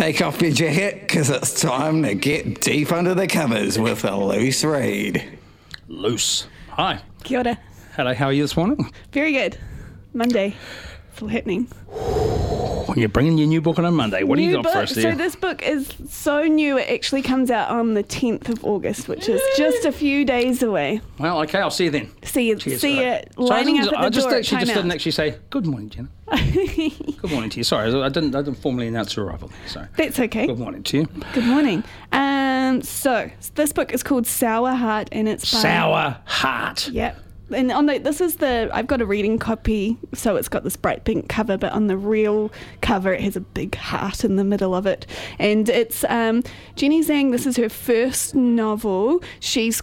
take off your jacket because it's time to get deep under the covers with a loose read. Loose. Hi. Kia ora. Hello, how are you this morning? Very good. Monday. It's all happening. You're bringing your new book on a Monday. What do you got book. for us there? So this book is so new, it actually comes out on the 10th of August, which is just a few days away. Well, okay, I'll see you then. See you Cheers, lining right. up at the I just door. actually just didn't actually say, good morning, Jenna. Good morning to you. Sorry, I didn't formally announce your arrival there, so. That's okay. Good morning to you. Good morning. So this book is called Sour Heart, and it's by... Sour Heart. Yep. And I've got a reading copy, so it's got this bright pink cover, but on the real cover it has a big heart in the middle of it. And it's Jenny Zhang, this is her first novel. She's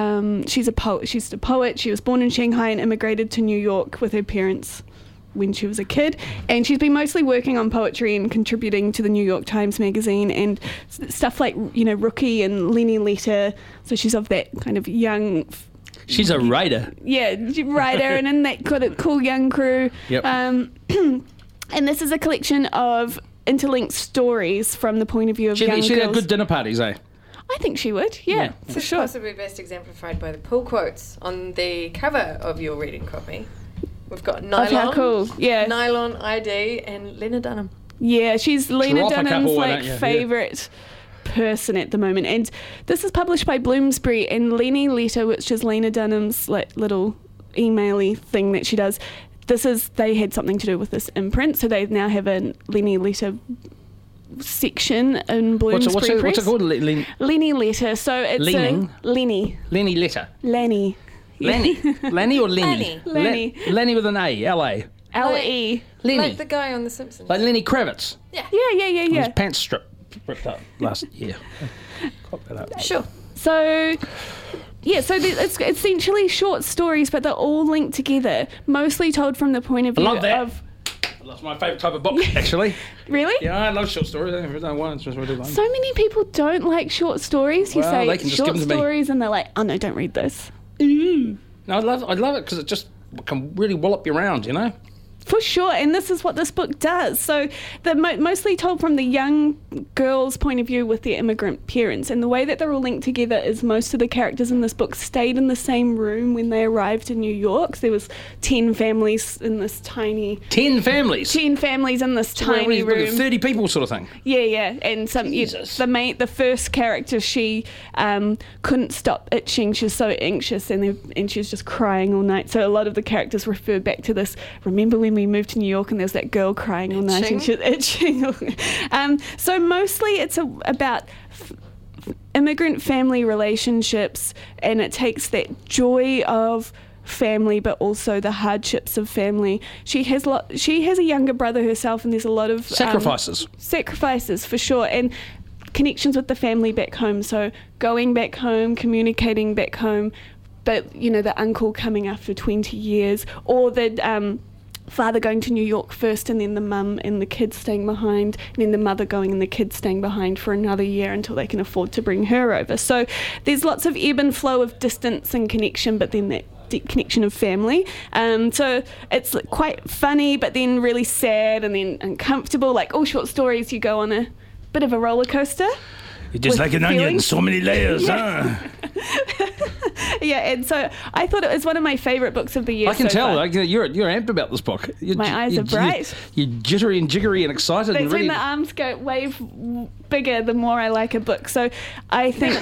a poet. She was born in Shanghai and immigrated to New York with her parents when she was a kid, and she's been mostly working on poetry and contributing to the New York Times magazine and stuff like, Rookie and Lenny Letter. So she's of that kind of young... She's a writer. Yeah, writer, and in that kind of cool young crew. Yep. And this is a collection of interlinked stories from the point of view of young girls. She'd have good dinner parties, eh? I think she would, yeah. For This is sure. possibly best exemplified by the pull quotes on the cover of your reading copy. We've got Nylon, how cool, yeah. Nylon ID, and Lena Dunham. Yeah, she's Lena Drop a Dunham's couple, why don't you? favourite person at the moment, and this is published by Bloomsbury, and Lenny Letter, which is Lena Dunham's little emaily thing that she does, they had something to do with this imprint, so they now have a Lenny Letter section in Bloomsbury Press. What's it called? Lenny Letter, so it's Leaning? Lenny Letter. Lenny Lenny or Lenny? Lenny. Lenny with an A, L-A. L-E. Lenny. Like the guy on The Simpsons. Like Lenny Kravitz. Yeah. Yeah. His pants ripped up last year. Cop that up. Sure. So, it's essentially short stories, but they're all linked together, mostly told from the point of view love that. of... That's my favourite type of book, actually. Really? Yeah, I love short stories. I don't want to really like So many people don't like short stories. You Well, they say can just short give them to me. stories and they're like, oh no, don't read this. No, I love it because it just can really wallop you around, For sure, and this is what this book does. So they're mostly told from the young girl's point of view with their immigrant parents, and the way that they're all linked together is most of the characters in this book stayed in the same room when they arrived in New York. So there was 10 families in this tiny... 10 families? 10 families in this tiny room. 30 people sort of thing? Yeah, and Jesus. the first character, she couldn't stop itching. She was so anxious, and she was just crying all night. So a lot of the characters refer back to this. Remember when we moved to New York and there was that girl crying all night and she was itching? So mostly it's about immigrant family relationships, and it takes that joy of family but also the hardships of family. She has a younger brother herself, and there's a lot of sacrifices for sure, and connections with the family back home. So going back home, communicating back home, but the uncle coming after 20 years, or the father going to New York first, and then the mum and the kids staying behind, and then the mother going and the kids staying behind for another year until they can afford to bring her over. So there's lots of ebb and flow of distance and connection, but then that deep connection of family. So it's quite funny, but then really sad, and then uncomfortable. Like all short stories, you go on a bit of a roller coaster. You're just like an onion, so many layers, huh? Yeah, and so I thought it was one of my favourite books of the year. I can tell. far. You're amped about this book. My eyes are bright. You're jittery and jiggery and excited. That's and ready when the arms go way bigger the more I like a book. So I think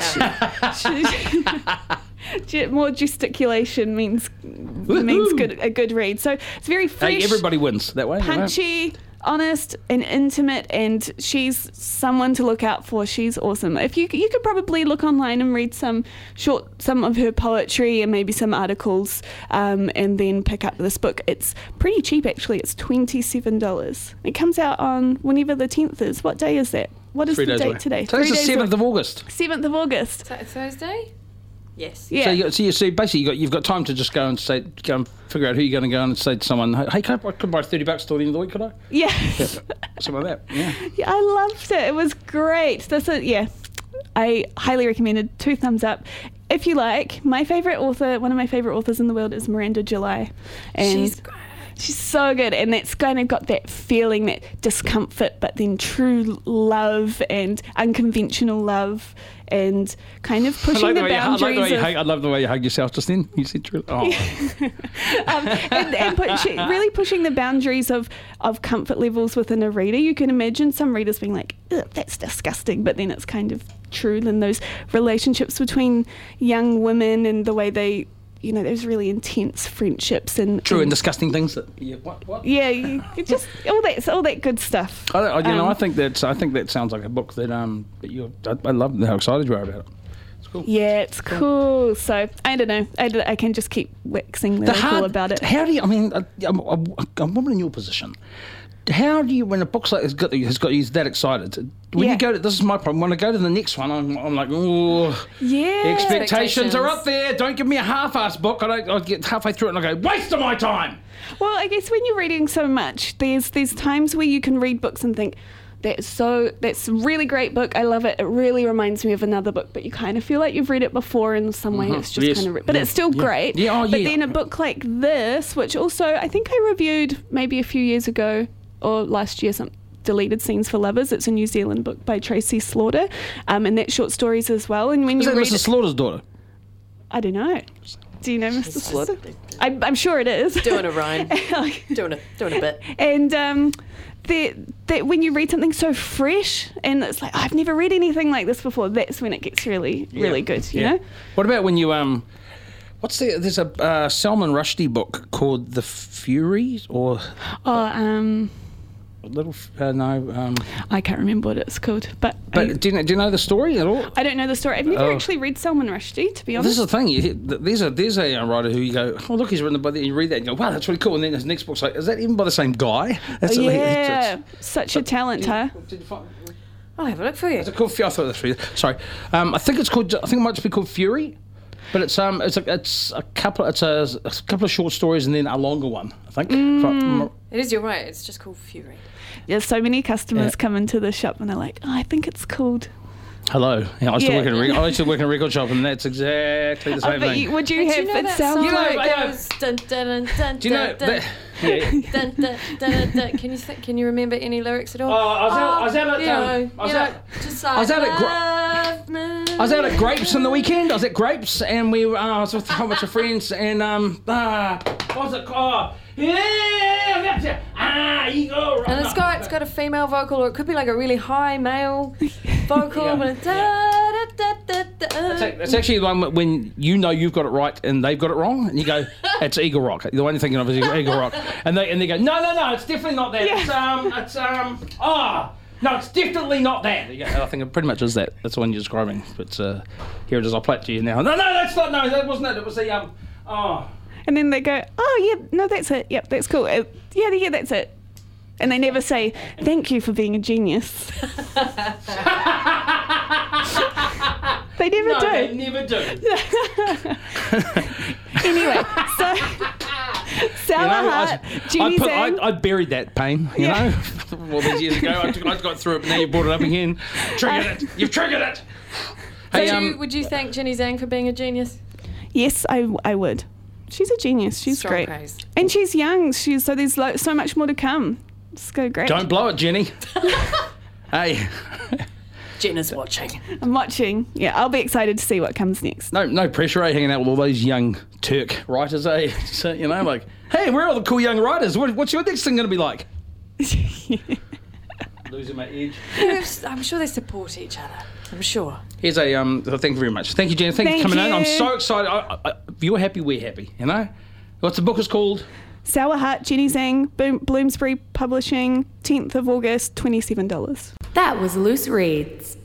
more gesticulation means a good read. So it's very fresh. Hey, everybody wins that way. Punchy, honest and intimate, and she's someone to look out for. She's awesome. If you could probably look online and read some of her poetry and maybe some articles, and then pick up this book. It's pretty cheap actually. It's $27. It comes out on whenever the 10th is. What day is that? What is the date today? Today's the 7th of August. 7th of August. Is that Thursday? Yes. Yeah. So basically you've got time to just go and figure out who you're going to go and say to someone, hey, could I buy $30 till the end of the week, could I? Yeah. Something like that. Yeah. Yeah, I loved it. It was great. I highly recommend it. 2 thumbs up. If you like, one of my favourite authors in the world is Miranda July. And she's great. She's so good, and that's kind of got that feeling, that discomfort, but then true love and unconventional love, and kind of pushing the boundaries. I love the way you hug yourself just then. You said true. Oh. Really pushing the boundaries of comfort levels within a reader. You can imagine some readers being like, "Ugh, that's disgusting," but then it's kind of true in those relationships between young women and the way they, those really intense friendships and True and disgusting things that what? Yeah, you just all that good stuff. I think that sounds like a book that I love how excited you are about it. It's cool. Yeah, it's cool. So I don't know. I can just keep waxing lyrical about it. How do you? I mean, a woman in your position. How do you, when a book's like has got you that excited? When you go to, this is my problem. When I go to the next one, I'm like, oh, yeah, expectations are up there. Don't give me a half-assed book. I get halfway through it and I go, waste of my time. Well, I guess when you're reading so much, there's times where you can read books and think, that's a really great book. I love it. It really reminds me of another book, but you kind of feel like you've read it before in some way. It's just kind of, but it's still great. Yeah, but then a book like this, which also I think I reviewed maybe a few years ago or last year, some Deleted Scenes for Lovers. It's a New Zealand book by Tracy Slaughter, and that's short stories as well. And when is you that read Mr. Slaughter's daughter? I don't know. Do you know Mr. Slaughter? I'm sure it is. Doing a rhyme. doing a bit. And that when you read something so fresh and it's like, I've never read anything like this before, that's when it gets really good, you know? What about when you there's a Salman Rushdie book called The Furies or I can't remember what it's called, but do you know the story at all? I don't know the story. I've never actually read Salman Rushdie, to be honest. This is the thing. There's a writer who you go, oh look, he's written the book, and you read that and you go, wow, that's really cool. And then his next book's like, is that even by the same guy? Such a talent, huh? Did you find? I'll have a look for you. Is it called? I thought that's really. Sorry, I think it might just be called Fury. But it's a couple of short stories and then a longer one, I think. It is, you're right. It's just called Fury. There's so many customers come into the shop and they're like, I think it's called. Hello. Yeah, I used to work in a record shop, and that's exactly the same thing. Would you have it sound like Can you remember any lyrics at all? I was out at Grapes on the weekend. I was at Grapes, and I was with a whole bunch of friends, and what was it called? Ego. And it's got a female vocal, or it could be like a really high male vocal, but it's It's actually the one when you've got it right and they've got it wrong, and you go, it's Eagle Rock. The one you're thinking of is Eagle Rock, and they go, no, it's definitely not that. Yeah. No, it's definitely not that. I think it pretty much is that. That's the one you're describing. But here it is. I'll play it to you now. No, that's not. No, that wasn't it. It was the And then they go, oh yeah, no, that's it. Yep, that's cool. Yeah, that's it. And they never say, thank you for being a genius. They never do. They never do. Anyway, so Sour Heart, Jenny Zhang. I buried that pain, you know, all these years ago. I got through it, but now you brought it up again. Triggered it. You've triggered it. Hey, would you thank Jenny Zhang for being a genius? Yes, I would. She's a genius. She's Strong great. Praise. And she's young. So there's so much more to come. It's go great. Don't blow it, Jenny. Hey. Jenna's watching. I'm watching. Yeah, I'll be excited to see what comes next. No pressure, hanging out with all those young Turk writers, So, like, hey, we're all the cool young writers. What's your next thing going to be like? Losing my edge. I'm sure they support each other. I'm sure. Here's a thank you very much. Thank you, Jen. Thank you for coming in. I'm so excited. If you're happy, we're happy. What's the book is called? Sour Heart, Jenny Zhang, Bloomsbury Publishing, 10th of August, $27. That was Loose Reads.